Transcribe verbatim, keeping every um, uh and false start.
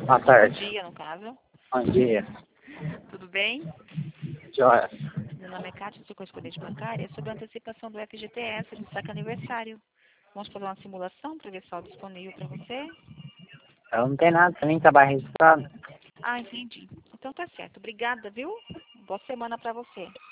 Boa Bom tarde. dia, no caso. Bom dia. Tudo bem? Joia. Meu nome é Kátia, sou correspondente bancária sobre a antecipação do F G T S do saque aniversário. Vamos fazer uma simulação para ver se está disponível para você? Eu não tenho nada pra mim, trabalho registrado. Ah, entendi. Então tá certo. Obrigada, viu? Boa semana para você.